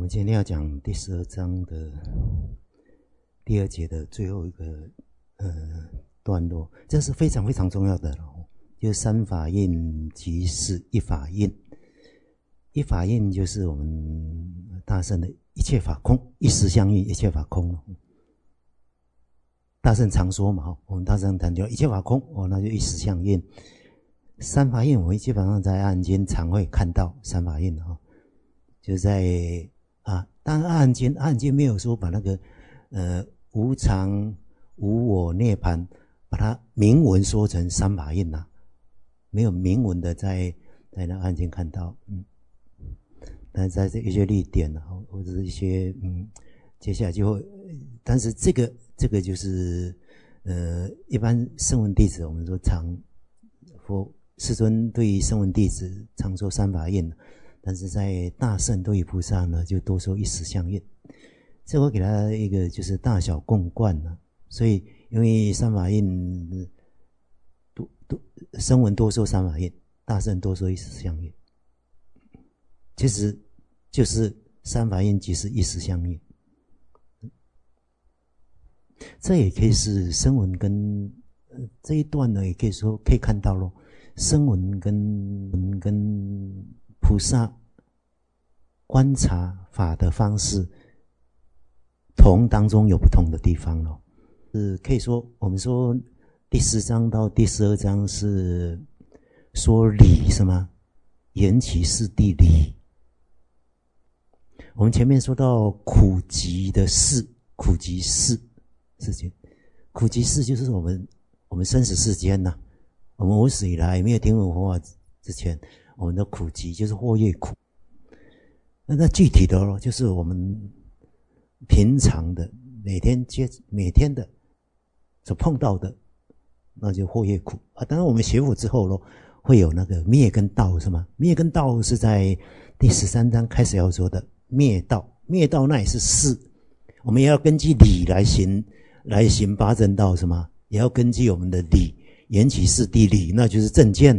们今天要讲第12章的第2节的最后一个段落，这是非常非常重要的，就是三法印即是一法印。一法印就是我们大乘的一切法空，一实相应，一切法空。大乘常说嘛，我们大乘谈叫一切法空，那就一实相应。三法印我们基本上在阿含经常会看到三法印，就在当然阿含经没有说把那个无常无我涅槃把它明文说成三法印没有明文的在那阿含经看到，但是在这一些例典或者是一些接下来就会，但是这个就是一般声闻弟子我们说世尊对于声闻弟子常说三法印，但是在大圣对于菩萨呢就多说一实相应。这我给他一个就是大小共贯所以因为三法印声闻多说三法印，大圣多说一实相应，其实就是三法印即是一实相应。这也可以是声闻跟这一段呢，也可以说可以看到咯，声闻跟菩萨观察法的方式同当中有不同的地方咯。可以说我们说第10章到第12章是说理是吗？缘起四谛理。我们前面说到苦集的事，苦集事情，苦集事就是我们生死世间我们无始以来没有听闻佛法之前，我们的苦集就是惑业苦。那具体的就是我们平常的每天的所碰到的，那就惑业苦当然我们学佛之后会有那个灭跟道是吗？灭跟道是在第13章开始要说的灭道那也是事，我们也要根据理来行八正道是吗？也要根据我们的理，缘起四谛理，那就是正见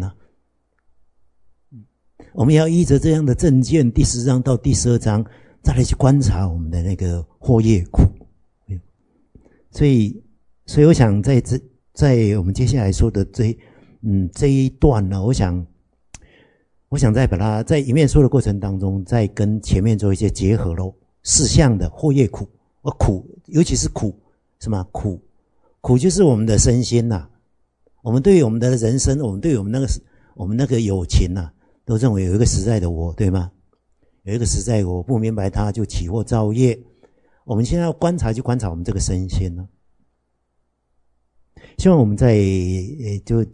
我们要依着这样的正见，第10章到第12章再来去观察我们的那个惑业苦。所以我想在我们接下来说的这一段呢，我想再把它在一面说的过程当中，再跟前面做一些结合四项的惑业苦，苦尤其是苦是吗？苦就是我们的身心我们对于我们的人生，我们对于我们那个有情都认为有一个实在的我，对吗？有一个实在我，不明白它就起惑造业。我们现在要观察，就观察我们这个身心希望我们在就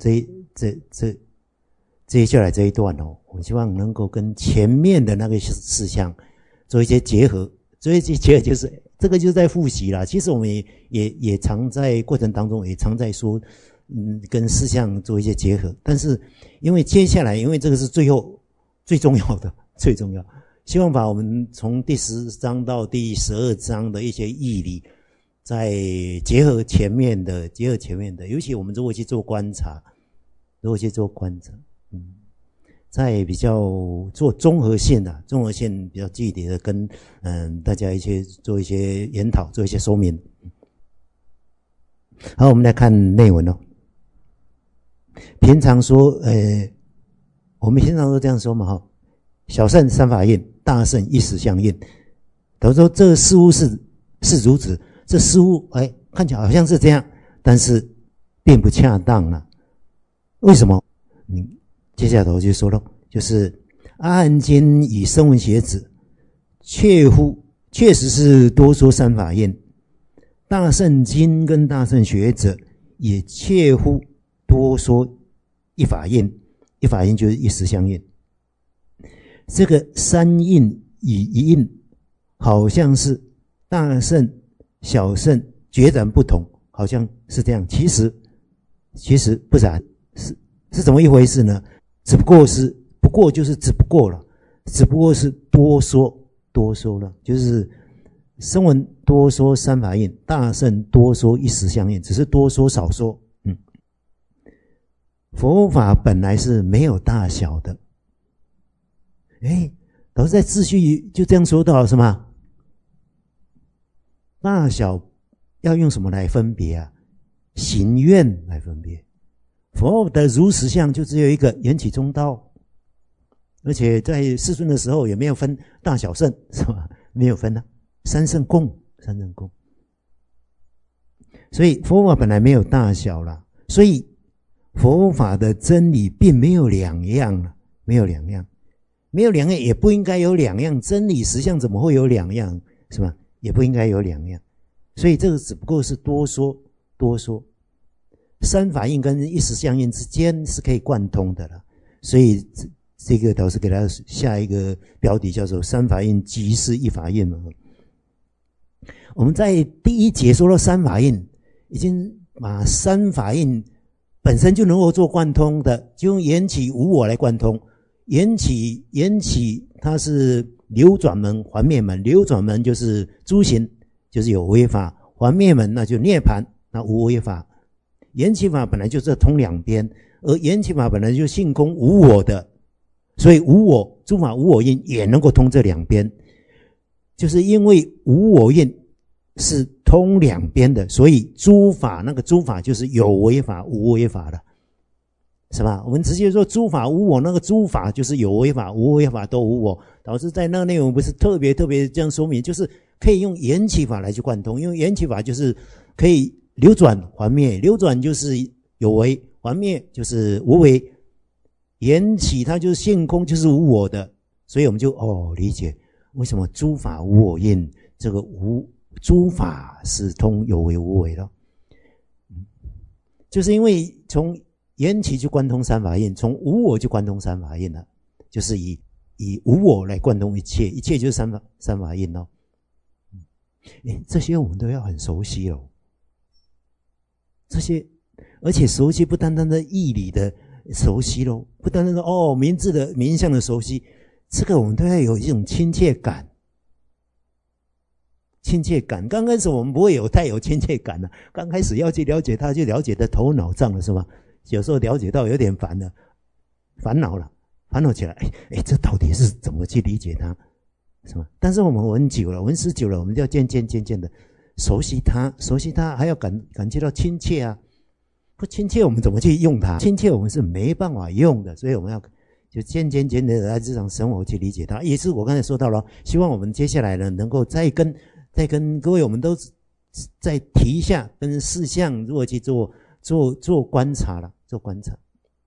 接下来这一段我们希望能够跟前面的那个事项做一些结合，做一些结合就是这个就是在复习啦。其实我们也常在过程当中也常在说跟事项做一些结合，但是因为接下来因为这个是最后最重要的，希望把我们从第10章到第12章的一些义理再结合前面的，尤其我们如果去做观察，在比较做综合性比较具体的跟大家做一些研讨，做一些说明。好，我们来看内文平常说我们平常都这样说嘛小乘三法印，大乘一实相应。他说这似乎是如此，这似乎看起来好像是这样，但是并不恰当为什么？接下来我就说就是阿含经以声闻学子确实是多说三法印，大乘经跟大乘学者也切乎多说一法印，一法印就是一实相应。这个三印与一印好像是大乘小乘截然不同，好像是这样，其实不然，是怎么一回事呢？只不过是多说了，就是声闻多说三法印，大乘多说一实相应，只是多说少说。佛法本来是没有大小的， 老师在秩序就这样说到了是吗？大小要用什么来分别啊？行愿来分别。佛的如实相就只有一个缘起中道，而且在世尊的时候也没有分大小圣，是吧？没有分啊，三圣共。所以佛法本来没有大小啦，所以佛法的真理并没有两样了，没有两样，也不应该有两样。真理实相怎么会有两样，是吧？也不应该有两样。所以这个只不过是多说。三法印跟一时相应之间是可以贯通的了。所以这个导师给他下一个标题叫做三法印即是一法印嘛。我们在第一节说到三法印，已经把三法印本身就能够做贯通的，就用缘起无我来贯通。缘起它是流转门、还灭门。流转门就是诸行，就是有为法；还灭门那就涅槃，那无为法。缘起法本来就是通两边，而缘起法本来就性空无我的，所以无我诸法无我印也能够通这两边。就是因为无我印是通两边的，所以诸法那个诸法就是有为法无为法的，是吧？我们直接说诸法无我，那个诸法就是有为法无为法都无我。导致在那个内容不是特别这样说明，就是可以用缘起法来去贯通，因为缘起法就是可以流转还灭，流转就是有为，还灭就是无为，缘起它就是性空，就是无我的，所以我们就理解为什么诸法无我印，这个诸法是通有为无为的，就是因为从缘起就贯通三法印，从无我就贯通三法印了，就是以无我来贯通一切，一切就是三法印哦。这些我们都要很熟悉哦。这些，而且熟悉不单单的义理的熟悉咯，不单单说名字的名相的熟悉，这个我们都要有一种亲切感。刚开始我们不会太有亲切感了，刚开始要去了解它，就了解的头脑胀了，是吧？有时候了解到有点烦恼起来，这到底是怎么去理解它，是吧？但是我们闻识久了，我们就要渐渐的熟悉它，还要感觉到亲切啊！不亲切，我们怎么去用它？亲切我们是没办法用的，所以我们要就渐渐的来日常生活去理解它。也是我刚才说到了，希望我们接下来呢，能够再跟各位，我们都再提一下，跟事项如何去做观察了，做观察。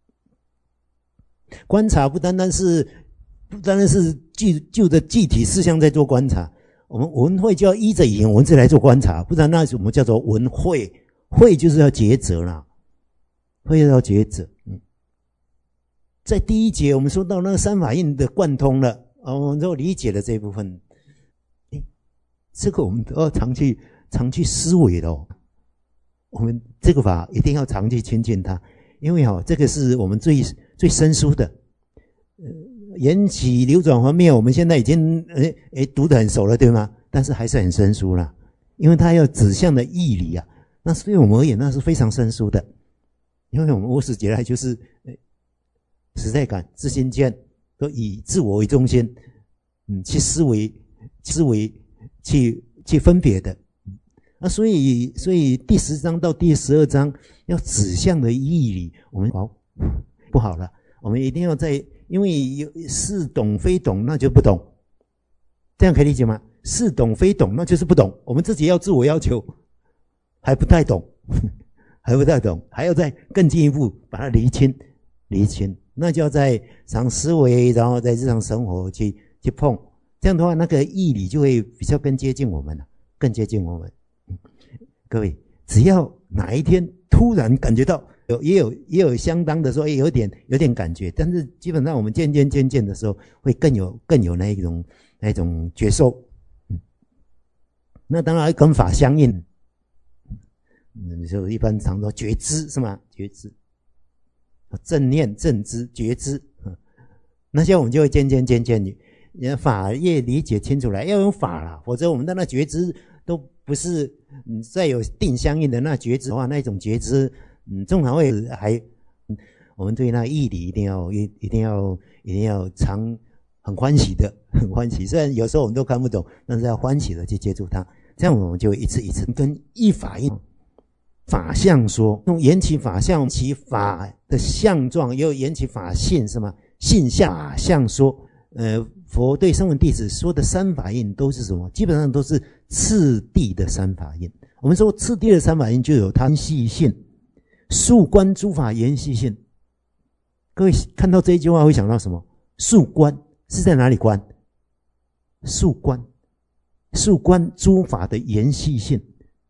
观察不单单是就着具体事项在做观察。我们文会就要依着语言文字来做观察，不然那我们叫做文会，会就是要抉择啦，会要抉择。在第一节我们说到那个三法印的贯通了，我们都理解了这一部分。这个我们都要常去思维的哦。我们这个法一定要常去亲近它，因为这个是我们最生疏的。缘起流转还灭，我们现在已经读得很熟了，对吗？但是还是很生疏啦，因为它要指向的义理啊，那对我们而言那是非常生疏的。因为我们无始劫来就是实在感、自心见，都以自我为中心，去思维去分别的。所以第10章到第12章要指向的义理，我们不好了，我们一定要因为是懂非懂，那就不懂，这样可以理解吗？是懂非懂，那就是不懂。我们自己要自我要求，还不太懂，还要再更进一步把它厘清，那就要在常思维，然后在日常生活去碰，这样的话，那个义理就会比较更接近我们了，更接近我们。各位，只要哪一天突然感觉到也有相当的说有点感觉，但是基本上我们渐渐的时候会更有那一种觉受。那当然跟法相应，就一般常说觉知是吗？觉知，正念、正知、觉知，那些我们就会渐渐法越理解清楚来，要用法啦，否则我们的那觉知都不是再有定相应的那觉知的话，那种觉知通常会我们对那义理一定要很欢喜的，很欢喜。虽然有时候我们都看不懂，但是要欢喜的去接触它，这样我们就一次一次跟一法印法相说，用缘起法相其法的相状，又缘起法性，是吗？性相法相说。佛对声闻弟子说的三法印都是什么？基本上都是次第的三法印。我们说次第的三法印就有它缘系性，宿观诸法缘系性。各位看到这一句话会想到什么？宿观是在哪里观？宿观诸法的缘系性。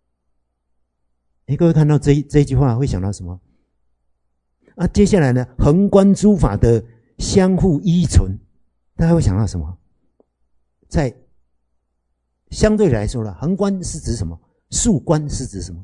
各位看到这一句话会想到什么？接下来呢，横观诸法的相互依存，大家会想到什么？在相对来说了，横观是指什么？竖观是指什么？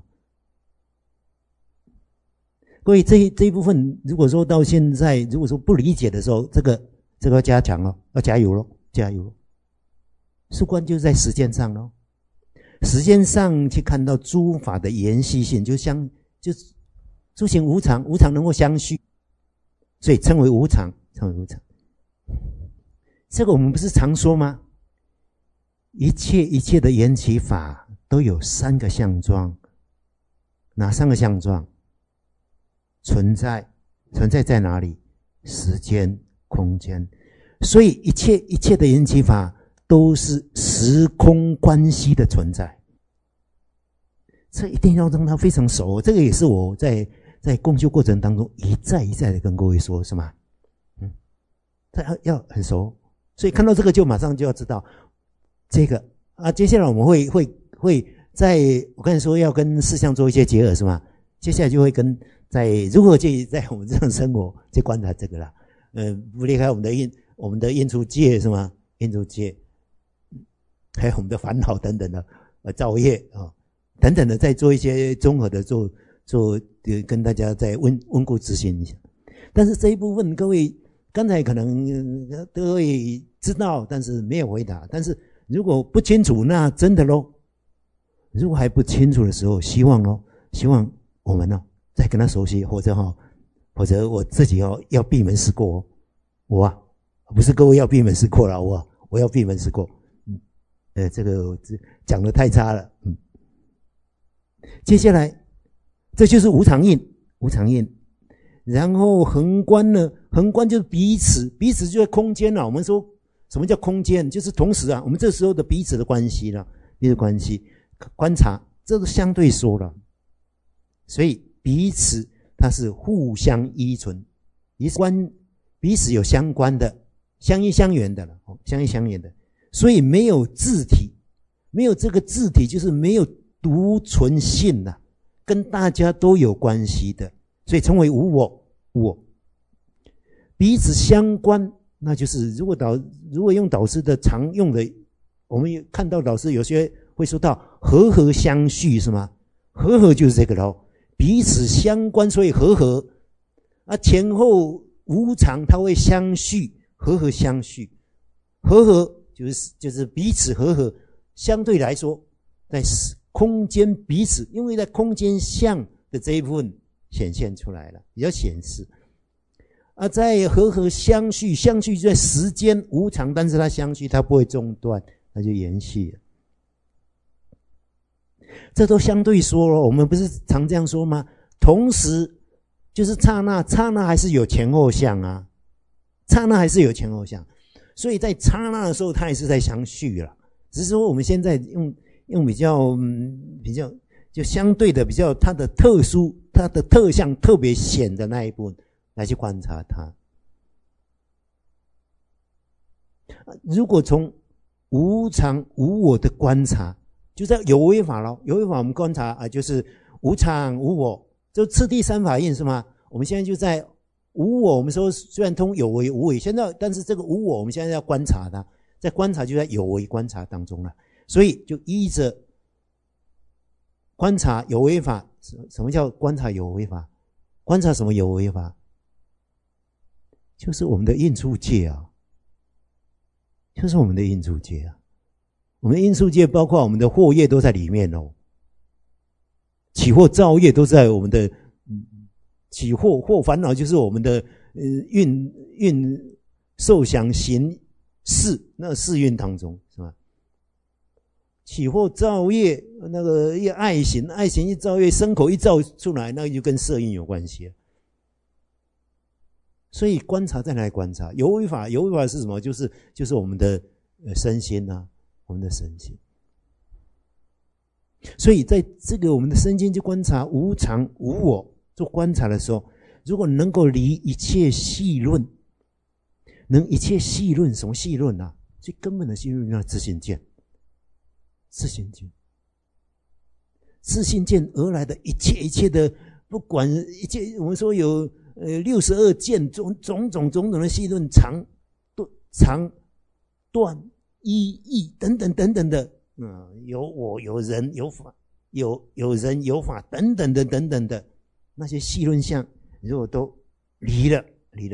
各位这一部分，如果说到现在，如果说不理解的时候，这个要加强了，要加油了，加油了。竖观就是在时间上咯，时间上去看到诸法的缘系性，就诸行无常，无常能够相续，所以称为无常，称为无常。这个我们不是常说吗？一切的缘起法都有三个相状，哪三个相状？存在在哪里？时间、空间。所以一切的缘起法都是时空关系的存在。这一定要让它非常熟，这个也是我在共修过程当中一再的跟各位说，是吗？要很熟，所以看到这个就马上就要知道这个接下来我们会在我刚才说要跟事项做一些结合，是吗？接下来就会跟如何去在我们这样生活去观察这个啦，不离开我们的印出界，是吗？印出界，还有我们的烦恼等等的造业等等的，再做一些综合的做跟大家再温故知新一下。但是这一部分各位刚才可能各位知道，但是没有回答。但是如果不清楚，那真的咯。如果还不清楚的时候，希望我们再跟他熟悉，或者我自己要闭门思过我不是各位要闭门思过了，我要闭门思过。这个讲得太差了。接下来这就是无常印，然后横观呢？横观就是彼此就在空间了。我们说什么叫空间？就是同时我们这时候的彼此的关系了，彼此关系观察，这是相对说了。所以彼此它是互相依存，彼此有相关的，相依相缘的了，相依相缘的。所以没有自体，没有这个自体，就是没有独存性了，跟大家都有关系的，所以称为无我。彼此相关，那就是如果用导师的常用的，我们看到导师有些会说到和相续，是吗？和就是这个咯，彼此相关，所以和前后无常，它会相续，和相续，和就是彼此和，相对来说在空间彼此，因为在空间相的这一部分显现出来了，比较显示。在和相续在时间无常，但是它相续，它不会中断，它就延续了。这都相对说了，我们不是常这样说吗？同时就是刹那还是有前后相啊，刹那还是有前后相，所以在刹那的时候它也是在相续了，只是说我们现在用比较就相对的比较它的特殊，它的特相特别显的那一部分来去观察它。如果从无常无我的观察，就在有为法咯，有为法我们观察就是无常无我，就次第三法印，是吗？我们现在就在无我，我们说虽然通有为无为，现在但是这个无我我们现在要观察它，在观察就在有为观察当中了，所以就依着观察有为法。什么叫观察有为法？观察什么有为法？就是我们的印出界就是我们的印出界我们的印出界包括我们的惑业都在里面起惑造业都在我们的起惑烦恼，就是我们的运受想行那个世运当中，是吧？起或造业，那个一爱行一造业，身口一造出来，那个就跟色运有关系了。所以观察在哪里观察？有为法是什么？就是我们的身心啊，我们的身心。所以在这个我们的身心去观察无常无我做观察的时候，如果能够离一切细论，能一切细论，什么细论啊？最根本的细论叫自性见。自性见，自性见而来的一切的，不管一切，我们说有62见，种种的细论，长短一义等等的，有我有人有法，有人有法等等的那些细论相，如果都离了，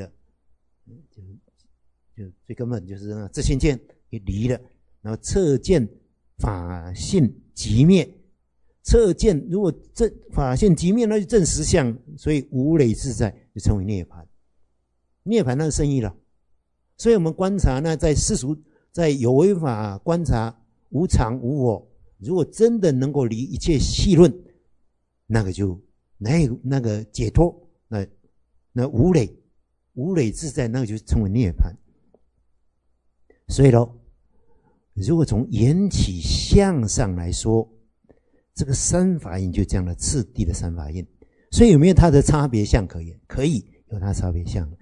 就最根本就是那自性见也离了，然后测见法性即灭，测见如果这法性即灭，那就证实相，所以无累自在就称为涅槃。涅槃那个圣意了。所以我们观察呢，在世俗在有为法观察无常无我，如果真的能够离一切细论，那个就那个解脱，那无累自在，那个就称为涅槃。所以咯，如果从缘起相上来说，这个三法印就这样的次第的三法印，所以有没有它的差别相可言？可以有它的差别相。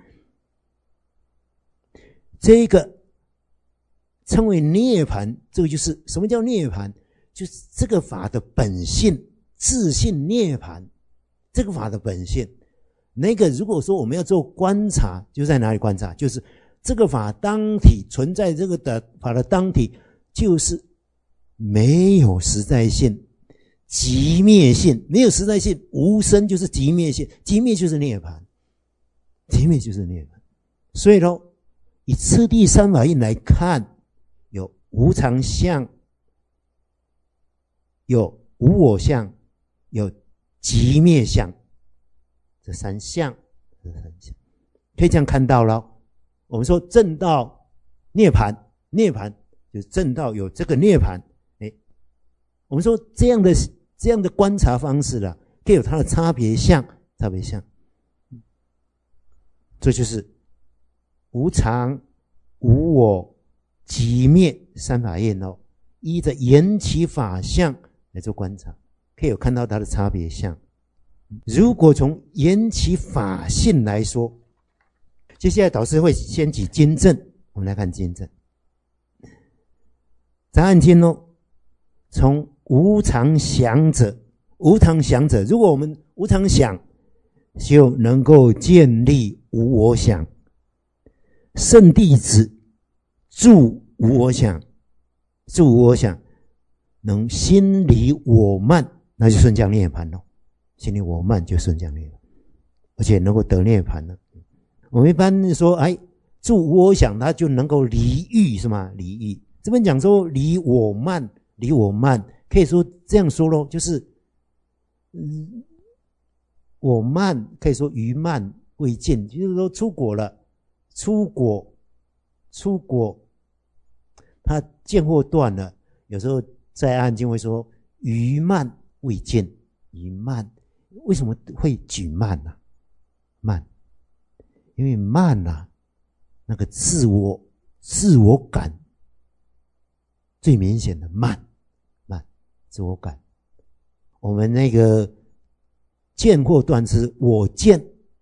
这个称为涅槃，这个就是什么叫涅槃？就是这个法的本性，自性涅槃，这个法的本性。那个如果说我们要做观察，就在哪里观察？就是这个法当体存在，这个的法的当体就是没有实在性，即灭性，没有实在性，无生就是即灭性，即灭就是涅槃，即灭就是涅槃。所以呢，以次第三法印来看，有无常相，有无我相，有即灭相，这三相可以这样看到了。我们说正道涅槃，涅槃就是正道有这个涅槃，我们说这样的观察方式啦，可以有它的差别相，这就是无常、无我、即灭三法印哦，依着缘起法相来做观察，可以有看到它的差别相。如果从缘起法性来说，接下来导师会先举经证，我们来看经证。杂案经哦，从无常想者，如果我们无常想，就能够建立无我想。圣弟子住无我想，能心离我慢，那就顺降涅槃了。心离我慢就顺降涅槃，而且能够得涅槃了。我们一般说，住无我想，他就能够离欲，是吗？离欲。这边讲说离我慢，可以说这样说咯，就是我慢，可以说愚慢未尽，就是说出果了，出果，他见或断了。有时候在案经会说愚慢未尽，愚慢为什么会举慢呢？慢，因为慢啊，那个自我感最明显的慢，自我感。我们那个见或断是我见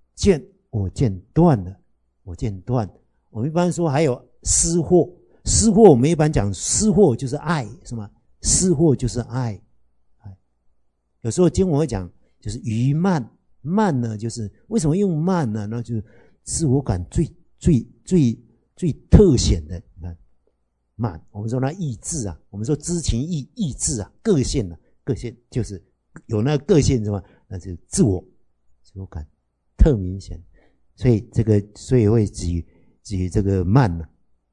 断了，我们一般说还有失惑，我们一般讲失惑就是爱，是吗？失惑就是爱。有时候经文会讲就是愚慢，慢呢就是为什么用慢呢？那就是自我感最特显的，你看慢，我们说那意志啊，我们说知情意志啊，个性就是有那个个性是吧？那就是自我感特明显，所以会举这个慢了，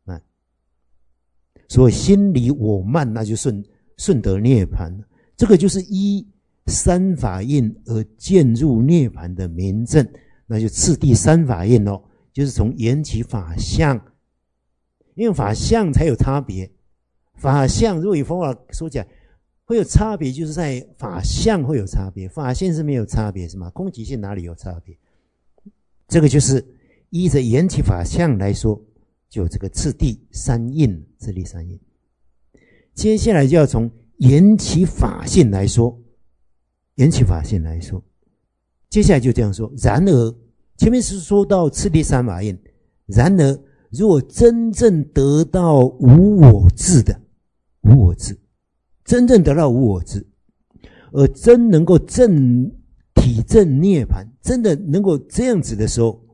所以心离我慢，那就顺得涅槃了。这个就是依三法印而渐入涅槃的明证，那就次第三法印咯，就是从缘起法相因为法相才有差别。法相如果以佛法说起来，会有差别，就是在法相会有差别，法性是没有差别，是吗？空寂性哪里有差别？这个就是依着缘起法相来说，就有这个次第三印，次第三印。接下来就要从缘起法性来说，缘起法性来说，接下来就这样说。然而，前面是说到次第三法印，然而如果真正得到无我智的，无我智，真正得到无我智，而真能够体证涅槃，真的能够这样子的时候，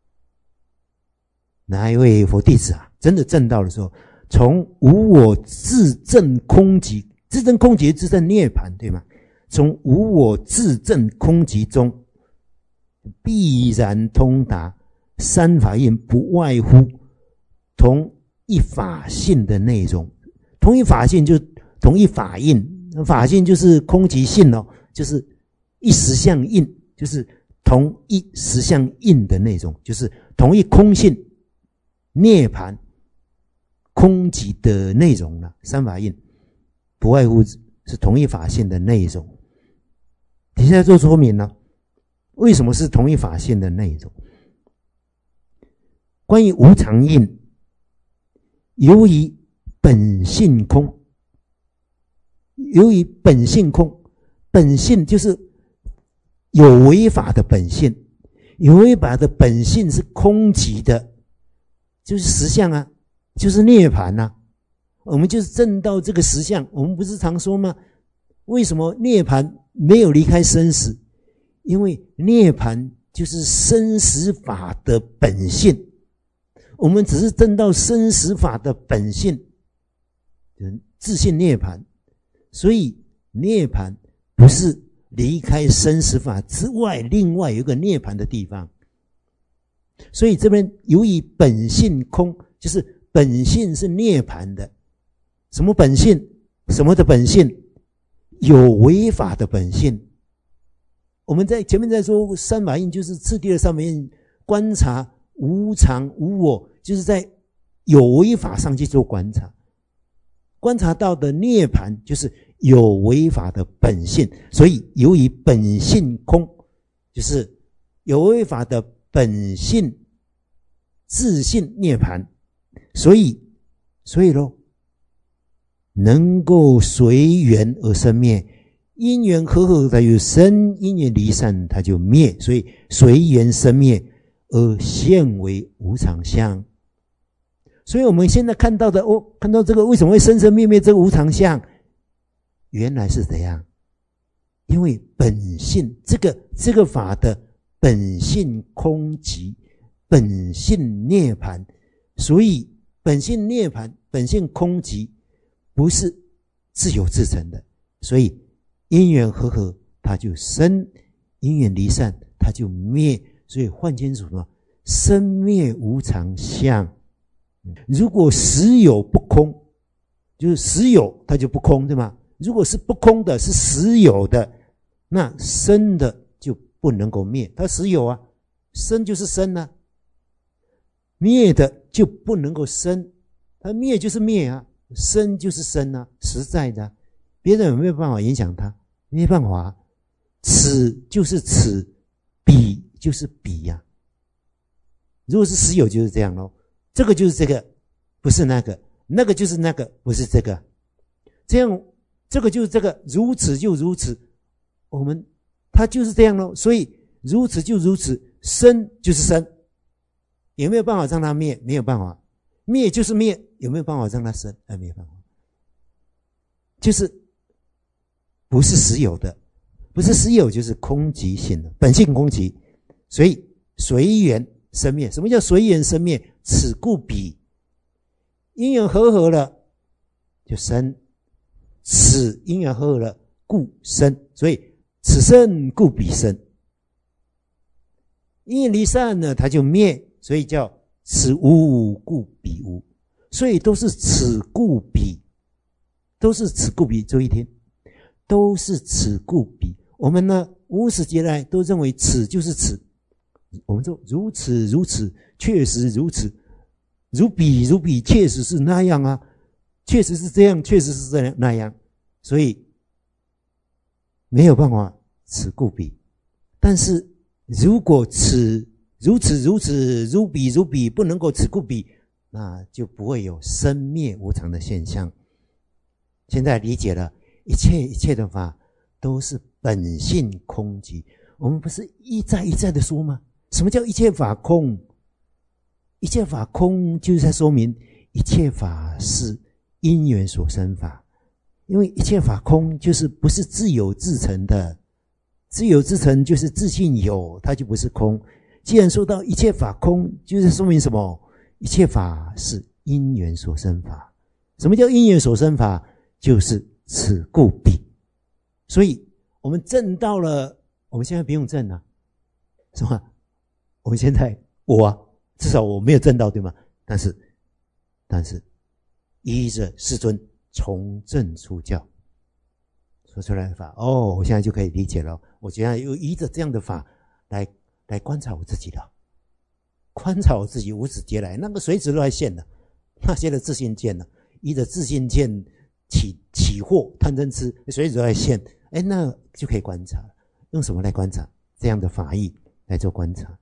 哪一位佛弟子啊，真的证到的时候，从无我自证空寂，自证空寂自证涅槃，对吗？从无我自证空寂中，必然通达三法印，不外乎同一法性的内容。同一法性就是同一法印，法性就是空寂性哦，就是一实相印，就是同一实相印的内容，就是同一空性涅槃空寂的内容了。三法印不外乎是同一法性的内容。底下做说明了为什么是同一法性的内容。关于无常印，由于本性空，由于本性空，本性就是有为法的本性，有为法的本性是空寂的，就是实相啊，就是涅槃啊。我们就是证到这个实相。我们不是常说吗？为什么涅槃没有离开生死？因为涅槃就是生死法的本性，我们只是证到生死法的本性，自性涅槃。所以涅槃不是离开生死法之外，另外有一个涅槃的地方。所以这边由于本性空，就是本性是涅槃的。什么本性？什么的本性？有为法的本性。我们在前面在说三法印，就是次第的三法印，观察无常无我，就是在有为法上去做观察。观察到的涅槃就是有为法的本性。所以由于本性空，就是有为法的本性自性涅槃，所以咯，能够随缘而生灭，因缘和合它就生，因缘离散它就灭，所以随缘生灭而现为无常相。所以我们现在看到的看到这个为什么会生生灭灭这个无常相，原来是怎样？因为本性这个法的本性空寂，本性涅槃，所以本性涅槃，本性空寂不是自有自成的，所以因缘和合它就生，因缘离散它就灭。所以换清楚了，生灭无常相。如果实有不空，就是实有它就不空，对吗？如果是不空的，是实有的，那生的就不能够灭，它实有啊，生就是生啊，灭的就不能够生，它灭就是灭啊，生就是生啊，实在的啊，别人有没有办法影响它？没办法啊。此就是此，彼就是彼啊。如果是实有就是这样咯，这个就是这个，不是那个，那个就是那个，不是这个，这样这个就是这个，如此就如此，它就是这样咯。所以如此就如此，生就是生，有没有办法让它灭？没有办法。灭就是灭，有没有办法让它生？没有办法，就是不是实有的，不是实有就是空寂性的，本性空寂，所以随缘生灭。什么叫随缘生灭？此故彼，因缘和合了就生，此因缘和合了故生，所以此生故彼生。因缘离散呢，它就灭，所以叫此无故彼无，所以都是此故彼，都是此故彼。注意听，都是此故彼。我们呢，无始劫来都认为此就是此，我们说如此如此，确实如此。 如彼，确实是那样啊，确实是这样，确实是这样那样，所以没有办法此故彼。但是如果如此如彼不能够此故彼，那就不会有生灭无常的现象。现在理解了，一切的法都是本性空寂。我们不是一再的说吗？什么叫一切法空？一切法空就是在说明一切法是因缘所生法，因为一切法空就是不是自有自成的，自有自成就是自性有，它就不是空。既然说到一切法空，就是说明什么？一切法是因缘所生法。什么叫因缘所生法？就是此故彼。所以我们证到了，我们现在不用证了，是吧？我们现在至少我没有证到，对吗？但是依着世尊从正出教说出来的法，我现在就可以理解了。我现在又依着这样的法来观察我自己了，观察我自己无始劫来那个随时都在现的那些的自性见呢，依着自性见起惑贪嗔痴随时都在现，那就可以观察。用什么来观察？这样的法义来做观察。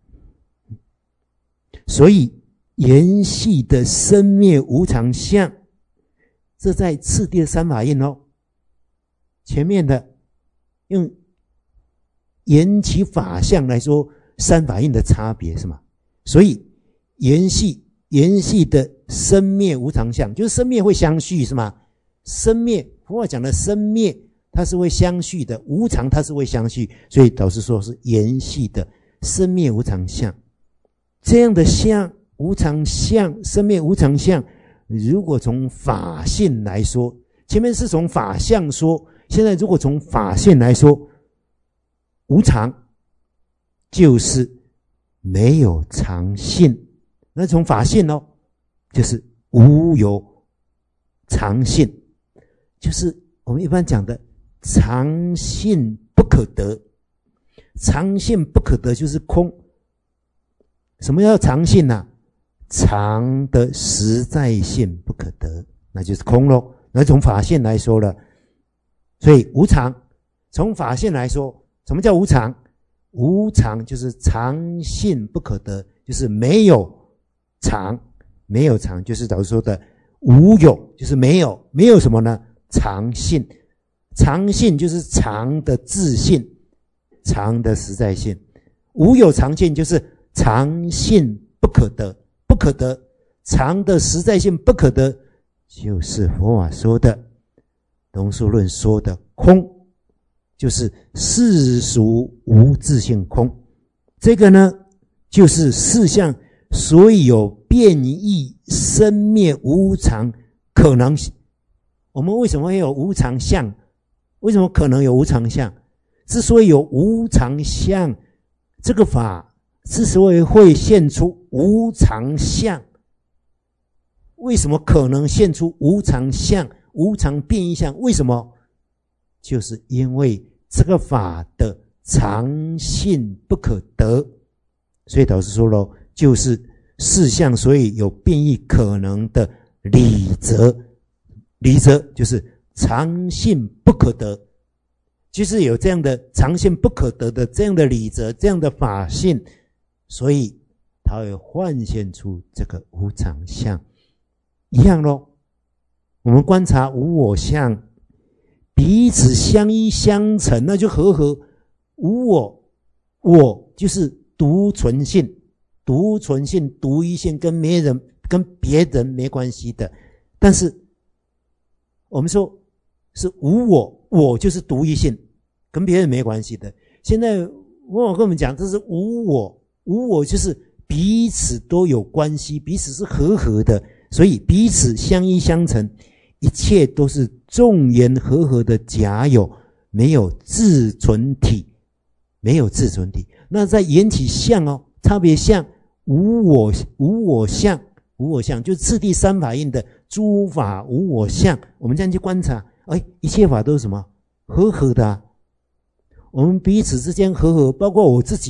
所以缘系的生灭无常相，这在次第的三法印哦。前面的用缘起法相来说三法印的差别是吗？所以缘系的生灭无常相，就是生灭会相续是吗？生灭，佛法讲的生灭它是会相续的，无常它是会相续，所以导师说是缘系的生灭无常相。这样的相，无常相，生灭无常相，如果从法性来说，前面是从法相说，现在如果从法性来说，无常就是没有常性。那从法性就是无有常性，就是我们一般讲的常性不可得。常性不可得就是空。什么叫常性呢？常的实在性不可得，那就是空咯。那从法性来说了，所以无常，从法性来说，什么叫无常？无常就是常性不可得，就是没有常，没有常就是导师说的无有，就是没有什么呢？常性，常性就是常的自性，常的实在性。无有常性就是常性不可得，不可得，常的实在性不可得，就是佛法说的龙树论说的空，就是世俗无自性空。这个呢就是四相所以有变异生灭无常可能性。我们为什么会有无常相？为什么可能有无常相？之所以有无常相，这个法之所以会现出无常相，为什么可能现出无常相、无常变异相？为什么？就是因为这个法的常性不可得。所以导师说了，就是四相所以有变异可能的理则。理则就是常性不可得，就是有这样的常性不可得的这样的理则，这样的法性，所以它会幻现出这个无常相。一样咯，我们观察无我相，彼此相依相成，那就和无我就是独存性，独一性，跟别人没关系的。但是我们说是无我就是独一性，跟别人没关系的。现在我跟我们讲，这是无我就是彼此都有关系，彼此是和的，所以彼此相依相成，一切都是众缘和的假有，没有自存体，没有自存体。那在缘起相差别相无我相，无我相就是次第三法印的诸法无我相。我们这样去观察，一切法都是什么？和的啊。我们彼此之间和，包括我自己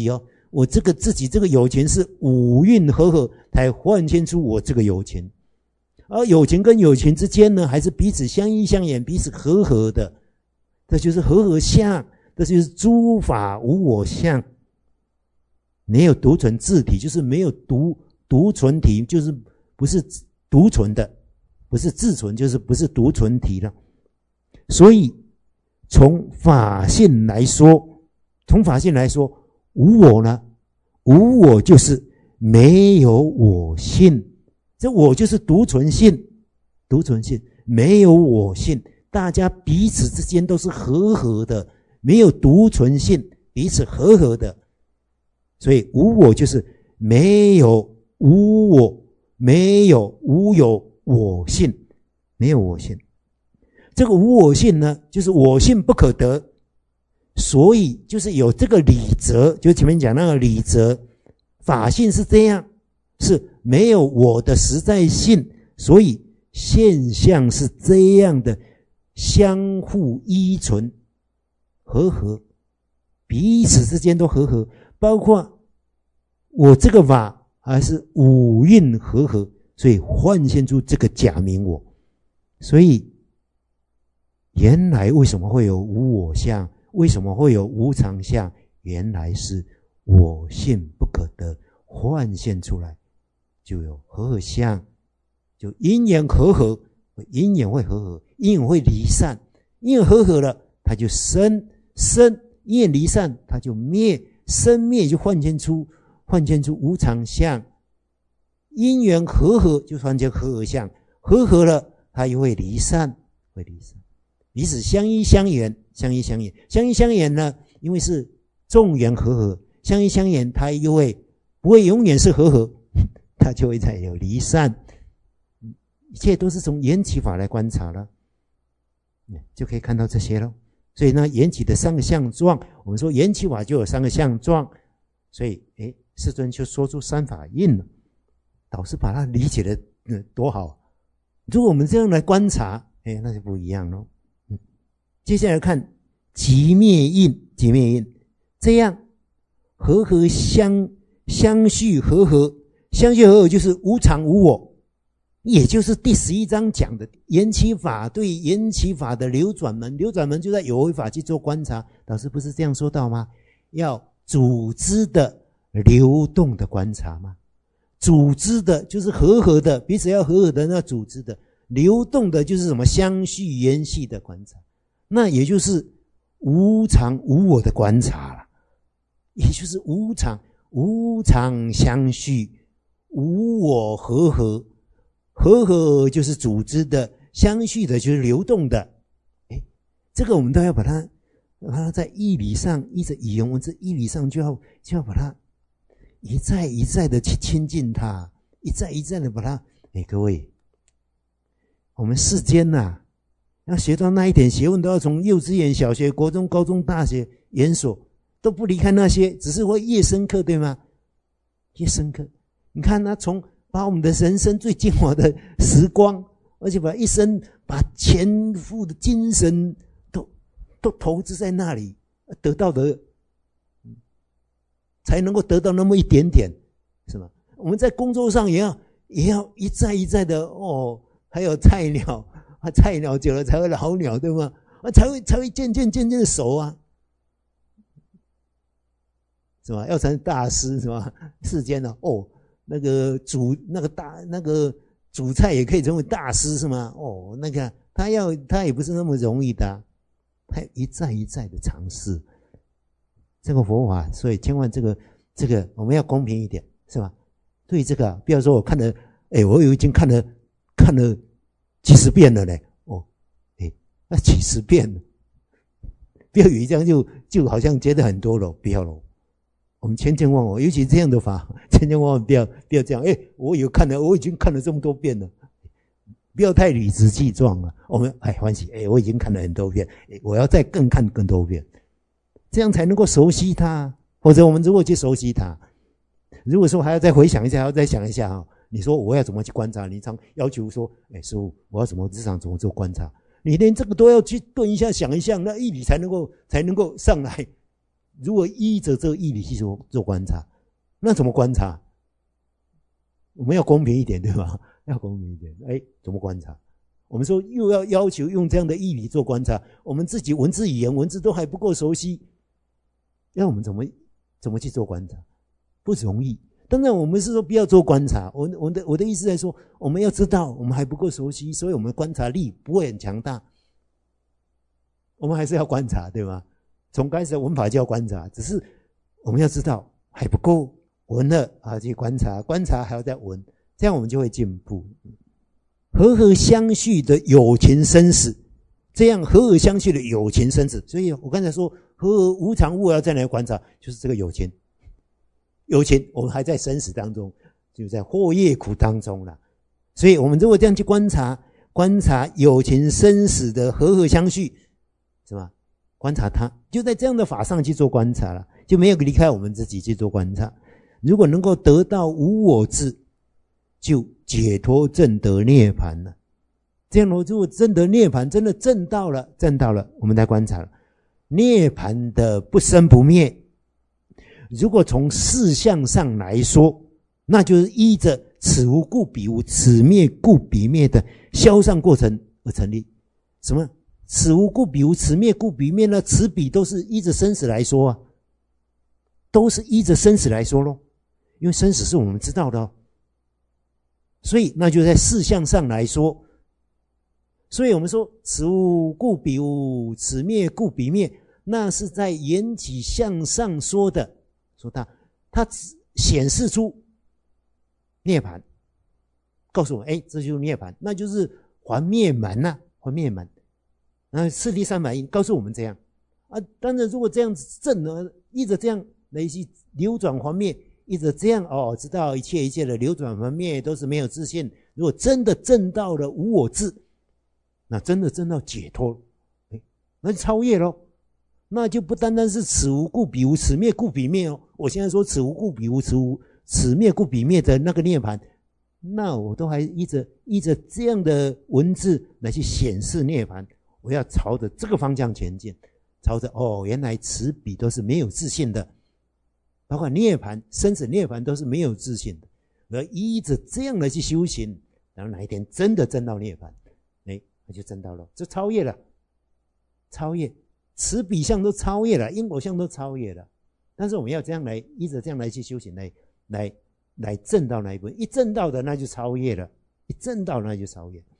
我这个自己这个有情是五蕴和合才幻现出我这个有情，而有情跟有情之间呢，还是彼此相依相掩，彼此和合的，这就是和合相，这就是诸法无我相。没有独存自体，就是没有独存体，就是不是独存的，不是自存，就是不是独存体了。所以从法性来说，无我呢，无我就是没有我性，这我就是独存性，没有我性，大家彼此之间都是和合的，没有独存性，彼此和合的。所以无我就是没有无我，无有我性，没有我性。这个无我性呢，就是我性不可得，所以就是有这个理则，就前面讲那个理则，法性是这样，是没有我的实在性，所以现象是这样的，相互依存，和合，彼此之间都和合，包括我这个法还是五蕴和合，所以幻现出这个假名我。所以原来为什么会有无我相，为什么会有无常相，原来是我性不可得，幻现出来就有和合相，就因缘和合，因缘会和合，因缘会离散，因缘和合了它就生，因缘离散它就灭，生灭就幻现出无常相，因缘和合就幻现和合相，和合了它又会离散，彼此相依相掩，相依相掩呢，因为是众缘和合，相依相掩，它又会不会永远是和合，它就会再有离散。一切都是从缘起法来观察了，就可以看到这些了。所以呢，缘起的三个相状，我们说缘起法就有三个相状，所以世尊就说出三法印了。导师把它理解的多好。如果我们这样来观察，那就不一样了。接下来看即灭印，这样和合相续和合，相续和合就是无常无我，也就是第11章讲的缘起法对缘起法的流转门就在有为法去做观察。导师不是这样说到吗？要组织的流动的观察吗？组织的就是和合的，彼此要和合的，那组织的流动的就是什么？相续缘系的观察，那也就是无常无我的观察了，也就是无常相续，无我和合，和合就是组织的，相续的就是流动的。这个我们都要把它在义理上，依着语言文字义理上就要把它一再一再的去亲近它，一再一再的把它。各位，我们世间要学到那一点学问，都要从幼稚园、小学、国中、高中、大学、研所都不离开那些，只是会越深刻，对吗？越深刻。你看从把我们的人生最精华的时光，而且把一生把全副的精神都投资在那里，得到的才能够得到那么一点点，是吗？我们在工作上也要一再一再的还有菜鸟久了才会老鸟，对吗？才会渐渐的熟啊，是吧？要成大师，是吧？世间那个煮菜也可以成为大师，是吗？那个他也不是那么容易的他一再一再的尝试这个佛法，所以千万这个我们要公平一点，是吧？对这个不要说我看了，我已经看了几十遍了嘞，那几十遍了，不要以为这样就好像觉得很多了，不要了。我们千万万，尤其这样的法，千万万不要这样。我已经看了这么多遍了，不要太理直气壮了。我们欢喜，我已经看了很多遍，我要再看更多遍，这样才能够熟悉它。或者我们如果去熟悉它，如果说还要再回想一下，还要再想一下你说我要怎么去观察？你常要求说，师父，我要日常怎么做观察？你连这个都要去顿一下想一下，那义理才能够上来。 如果依着这个义理去做观察，那怎么观察？我们要公平一点，对吧？要公平一点。怎么观察？我们说又要求用这样的义理做观察，我们自己文字语言文字都还不够熟悉，要我们怎么去做观察？不容易。当然我们是说不要做观察，我的意思在说，我们要知道我们还不够熟悉，所以我们观察力不会很强大。我们还是要观察，对吧？从开始文法就要观察，只是我们要知道还不够，闻了去观察，观察还要再闻，这样我们就会进步。和合相续的有情生死，这样和合相续的有情生死，所以我刚才说和合无常物要再来观察，就是这个有情。有情我们还在生死当中，就在祸业苦当中了。所以我们如果这样去观察有情生死的和合相续，是吧？观察它，就在这样的法上去做观察了，就没有离开我们自己去做观察。如果能够得到无我智，就解脱证得涅槃了。这样如果证得涅槃，真的证到了，我们来观察了涅槃的不生不灭。如果从事相上来说，那就是依着此无故彼无，此灭故彼灭的消散过程而成立。什么？此无故彼无，此灭故彼灭呢？此彼都是依着生死来说啊，都是依着生死来说咯，因为生死是我们知道的哦。所以那就在事相上来说，所以我们说此无故彼无，此灭故彼灭，那是在缘起向上说的，说它显示出涅槃，告诉我这就是涅槃，那就是还灭门啊，还灭门。次第三法印告诉我们这样啊。当然如果这样子正呢，依着这样来去流转还灭，依着这样知道一切的流转还灭都是没有自性。如果真的证到了无我智，那真的证到解脱，那就超越咯。那就不单单是此无故彼无，此灭故彼灭哦。我现在说此无故彼无，此灭故彼灭的那个涅槃，那我都还依着这样的文字来去显示涅槃。我要朝着这个方向前进，朝着原来此彼都是没有自性的，包括涅槃生死涅槃都是没有自性的，而依着这样的去修行，然后哪一天真的证到涅槃，那就证到了，就超越了，超越此彼相都超越了，因果相都超越了。但是我们要这样来依着这样来去修行，来证到那一部分，一证到的那就超越了，一证到那就超越了。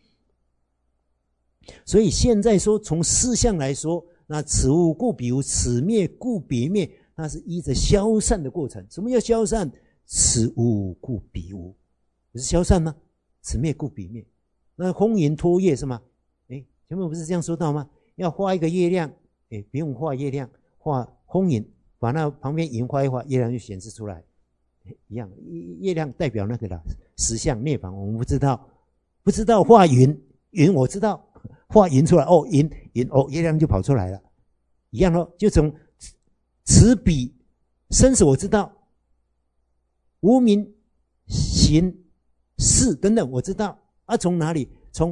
所以现在说从事相来说，那此无故彼无，此灭故彼灭，那是依着消散的过程。什么叫消散？此无故彼无，不是消散吗？此灭故彼灭。那空云托月是吗？前面不是这样说到吗？要画一个月亮，不用画月亮，画空云，把那旁边云画一画，月亮就显示出来，一样。月亮代表那个啦，实相涅槃，我们不知道画云我知道。画云出来云月亮就跑出来了，一样咯。就从此彼生死我知道，无明行识等等我知道啊，从哪里？从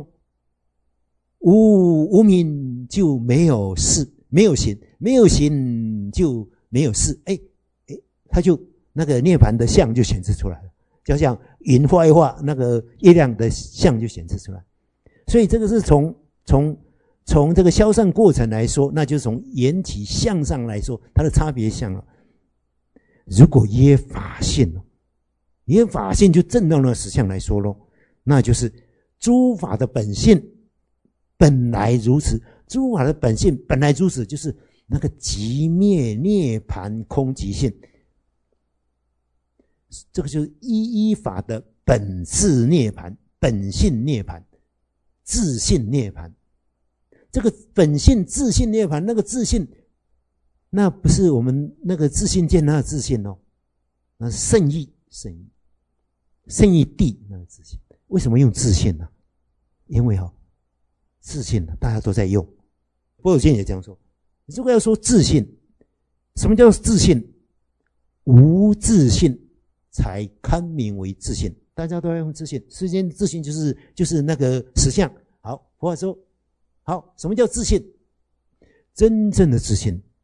无明就没有识，没有行，没有行就没有识，它就那个涅槃的相就显示出来了，就像云画一画，那个月亮的相就显示出来。所以这个是从这个消散过程来说，那就是从缘起相上来说，它的差别相了。如果耶法性耶法性就证到那实相来说咯，那就是诸法的本性本来如此，诸法的本性本来如此，就是那个寂灭涅槃空寂性，这个就是依法的本质涅槃，本性涅槃，自性涅槃。这个本性自性涅槃，那个自性那不是我们那个自性见那个自性哦，那是圣意地那个自性。为什么用自性呢？因为自性大家都在用，波尔见也这样说。如果要说自性，什么叫自性？无自性才堪名为自性，大家都要用自性。世间自性就是那个实相。好，佛法说好，什么叫自性？真正的自性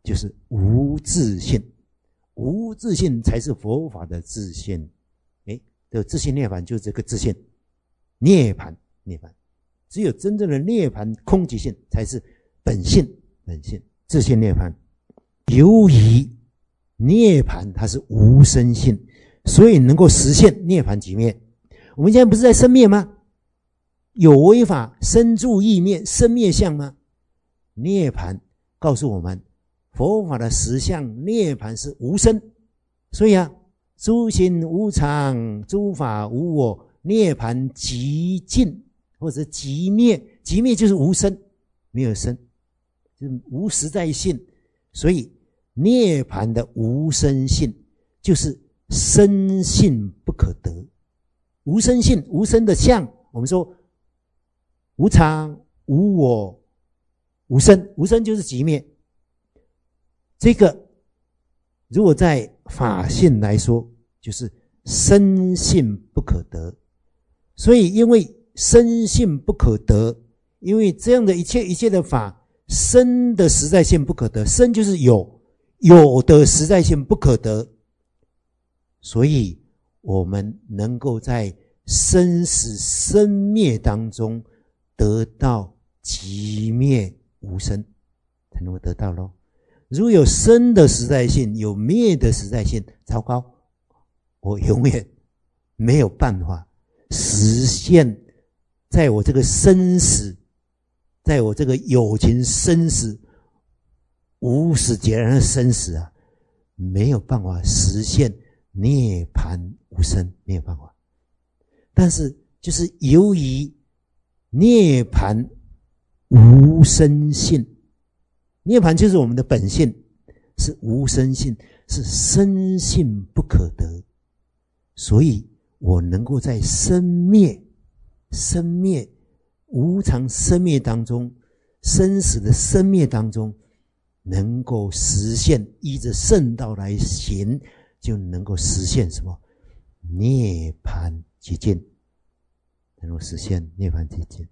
就是无自性，无自性才是佛法的自性。这个自性涅槃就是这个自性涅槃，只有真正的涅槃空寂性才是本性自性涅槃。由于涅槃它是无生性，所以能够实现涅槃即灭。我们现在不是在生灭吗？有为法生住异灭，生灭相吗？涅槃告诉我们，佛法的实相涅槃是无生，所以诸行无常，诸法无我，涅槃即尽或者即灭，即灭就是无生，没有生，就是无实在性。所以涅槃的无生性就是生性不可得，无生性，无生的相，我们说无常无我无生，无生就是即灭。这个如果在法性来说，就是生性不可得。所以因为生性不可得，因为这样的一切的法，生的实在性不可得，生就是有的实在性不可得，所以我们能够在生死生灭当中得到即灭无生，才能够得到咯。如果有生的实在性，有灭的实在性，糟糕，我永远没有办法实现在我这个生死，在我这个有情生死无始劫然的生死没有办法实现涅槃无生，没有办法。但是就是由于涅槃无生性，涅槃就是我们的本性，是无生性，是生性不可得，所以我能够在生灭无常生灭当中，生死的生灭当中，能够实现依着圣道来行，就能够实现什么？涅槃极尽，能够实现涅槃极尽。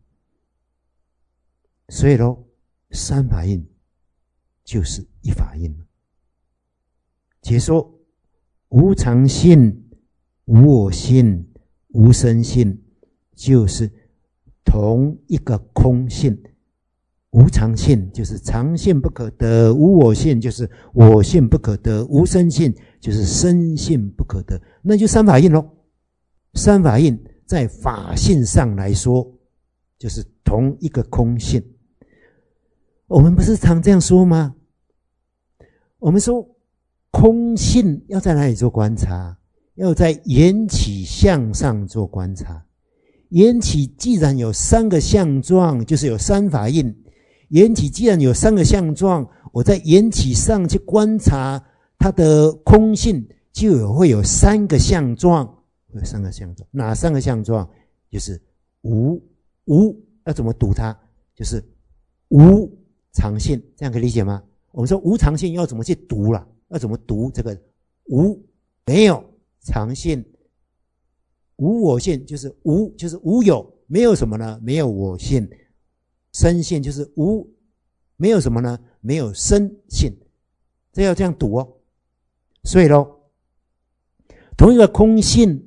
所以咯，三法印就是一法印。解说无常性、无我性、无生性，就是同一个空性。无常性就是常性不可得，无我性就是我性不可得，无生性就是生性不可得，那就三法印咯。三法印在法性上来说，就是同一个空性。我们不是常这样说吗？我们说空性要在哪里做观察？要在缘起相上做观察。缘起既然有三个相状，就是有三法印。缘起既然有三个相状，我在缘起上去观察它的空性，就会有三个相状。有三个相状，哪三个相状？就是无要怎么读它？就是无常性，这样可以理解吗？我们说无常性要怎么去读了？要怎么读这个无？没有常性，无我性就是无，就是无有，没有什么呢？没有我性。生性就是无，没有什么呢？没有生性，这要这样读哦。所以咯，同一个空性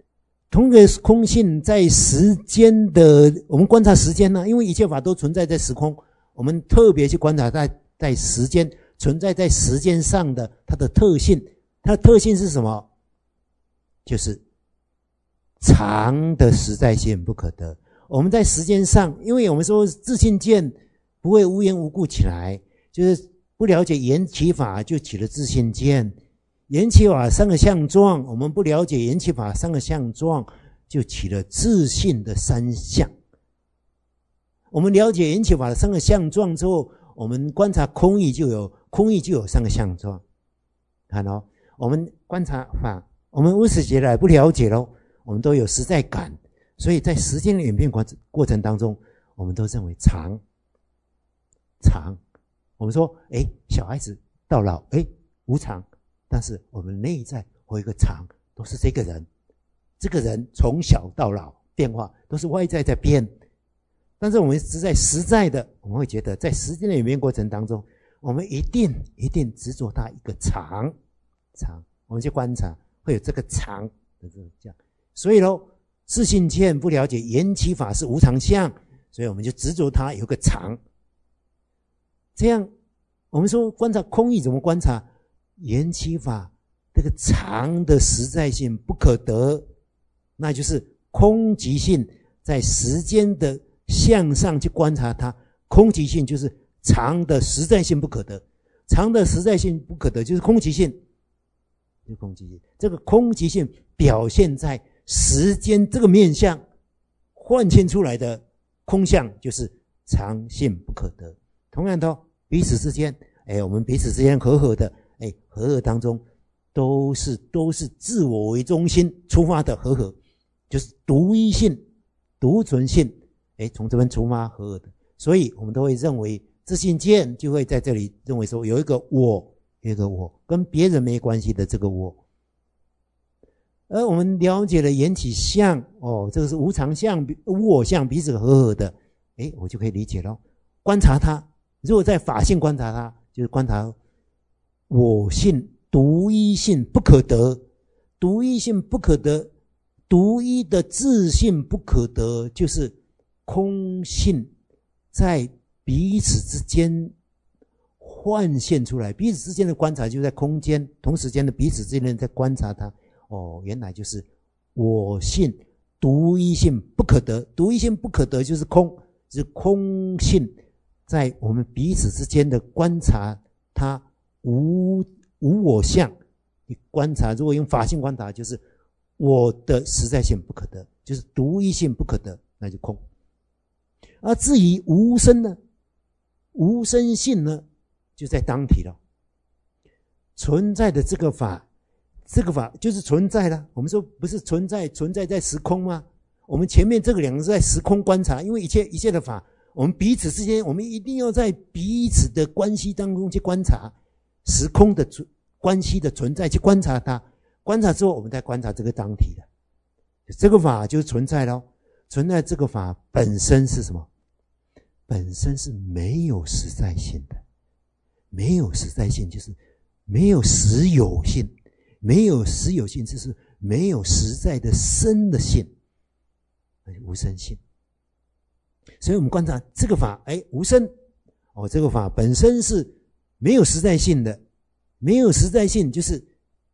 在时间的，我们观察时间呢，因为一切法都存在在时空，我们特别去观察在时间存在在时间上的它的特性。它的特性是什么？就是常的实在性不可得。我们在时间上，因为我们说自性见不会无缘无故起来，就是不了解缘起法就起了自性见。缘起法三个相状，我们不了解缘起法三个相状，就起了自性的三相。我们了解缘起法的三个相状之后，我们观察空义就有三个相状。看哦，我们观察法，我们无始劫来不了解咯，我们都有实在感。所以在时间的演变过程当中，我们都认为常。我们说小孩子到老无常，但是我们内在有一个常，都是这个人从小到老变化都是外在在变。但是我们实在的，我们会觉得在时间的演变过程当中， 我们一定执着它一个常，我们去观察会有这个常的这个这样。所以自信见不了解缘起法是无常相，所以我们就执着它有个常。这样我们说观察空义怎么观察？缘起法这个常的实在性不可得，那就是空即性，在时间的向上去观察它。空即性就是常的实在性不可得，常的实在性不可得就是空即性，就是空即性。这个空即性表现在时间这个面向幻现出来的空相，就是常性不可得。同样的彼此之间，我们彼此之间和合的，和合当中都是自我为中心出发的和合，就是独一性、独存性，从这边出发和合的。所以我们都会认为自信见就会在这里认为说有一个我，跟别人没关系的这个我。而我们了解了缘起相，这个是无常相、无我相彼此和合的，我就可以理解了。观察它，如果在法性观察它，就是观察我性、独一性不可得，独一性不可得，独一的自性不可得，就是空性在彼此之间幻现出来。彼此之间的观察就在空间同时间的彼此之间在观察它。原来就是我性独一性不可得，独一性不可得就是空，是空性在我们彼此之间的观察它无我相。你观察，如果用法性观察，就是我的实在性不可得，就是独一性不可得，那就空。而至于无生呢，无生性呢，就在当体了。存在的这个法就是存在了。我们说不是存在在时空吗？我们前面这个两个是在时空观察，因为一切的法，我们彼此之间，我们一定要在彼此的关系当中去观察时空的关系的存在，去观察它。观察之后，我们再观察这个当体的，这个法就是存在了。存在这个法本身是什么？本身是没有实在性的。没有实在性就是没有实有性，没有实有性就是没有实在的生的性，无生性。所以我们观察这个法，无生，这个法本身是没有实在性的。没有实在性就是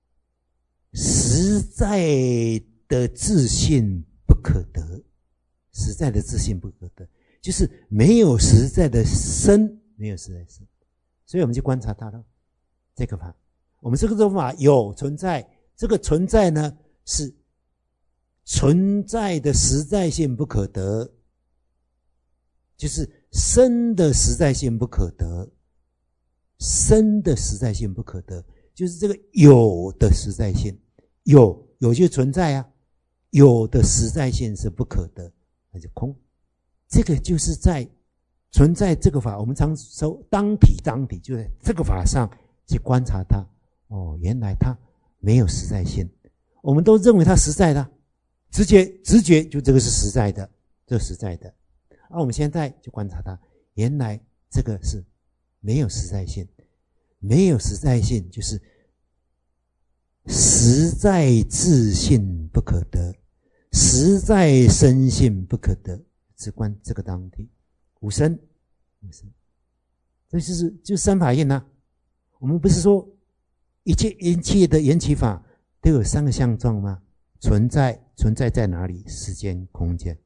实在的自性不可得，实在的自性不可得，就是没有实在的生，没有实在生。所以我们去观察它了，这个法，我们这个法有存在，这个存在呢是存在的实在性不可得，就是生的实在性不可得，生的实在性不可得，就是这个有的实在性，有就存在啊，有的实在性是不可得，那就空。这个就是在存在这个法，我们常说当体，就在这个法上去观察它。原来它没有实在性，我们都认为它实在的，直觉就这个是实在的，这实在的。我们现在就观察它，原来这个是没有实在性，没有实在性就是实在自性不可得，实在生性不可得，只观这个当体。无生，这就是三法印啊。我们不是说一切的缘起法都有三个相状吗？存在在哪里？时间、空间。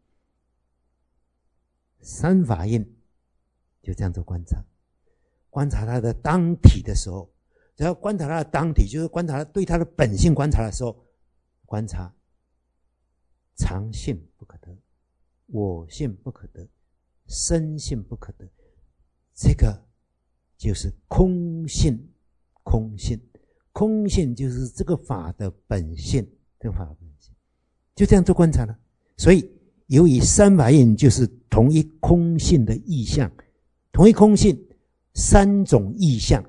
三法印就这样做观察，观察它的当体的时候，只要观察它的当体，就是观察对它的本性观察的时候，观察常性不可得，我性不可得，生性不可得，这个就是空性。空性就是这个法的本性，这个法的本性就这样做观察了。所以由于三法印就是同一空性的意象，同一空性三种意象，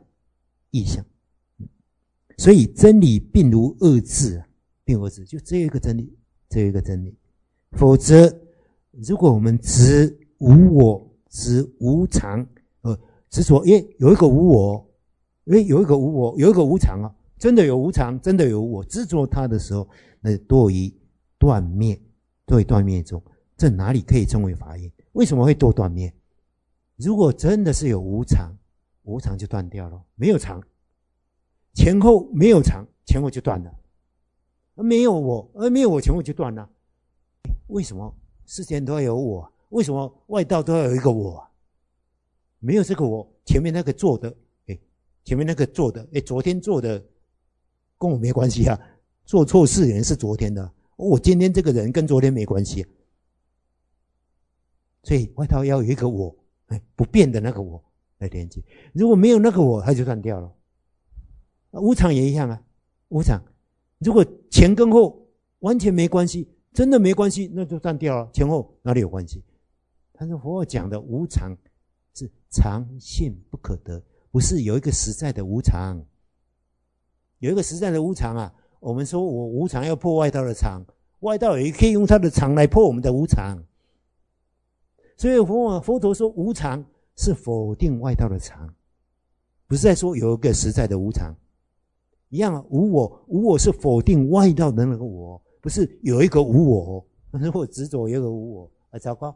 所以真理并无二致，就只有一个真理，否则如果我们执无我、执无常， 执着，有一个无我，有一个无我，有一个无常啊，真的有无常，真的有无我。执着它的时候，那堕于断灭，堕于断灭中，这哪里可以称为法印？为什么会堕断灭？如果真的是有无常，无常就断掉了，没有常，前后没有常，前后就断了。没有我，没有我，前后就断了。为什么世间都要有我？为什么外道都要有一个我？没有这个我，前面那个做的，前面那个做的，昨天做的跟我没关系啊，做错事人是昨天的，我今天这个人跟昨天没关系啊。所以外道要有一个我，不变的那个我来连接。如果没有那个我，它就断掉了。无常也一样啊，无常，如果前跟后完全没关系，真的没关系，那就断掉了。前后哪里有关系？但是佛讲的无常是常性不可得，不是有一个实在的无常。有一个实在的无常啊，我们说我无常要破外道的常，外道也可以用他的常来破我们的无常。所以佛陀说无常是否定外道的常，不是在说有一个实在的无常。一样啊，无我，无我是否定外道的那个我，不是有一个无我。如果执着有一个无我，糟糕，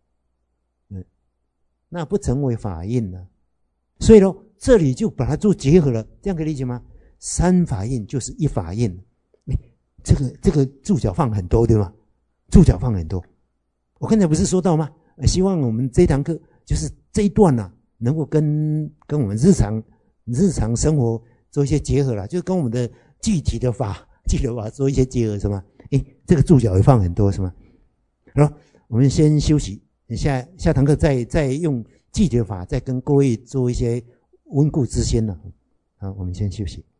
那不成为法印了。所以呢，这里就把它做结合了，这样可以理解吗？三法印就是一法印。这个注脚放很多，对吗？注脚放很多。我刚才不是说到吗？希望我们这堂课就是这一段啊，能够跟我们日常生活做一些结合啦，就跟我们的具体的法做一些结合，是吗？这个注脚也放很多，是吗？好，我们先休息，下堂课再用具体的法再跟各位做一些温故知新了。好，我们先休息。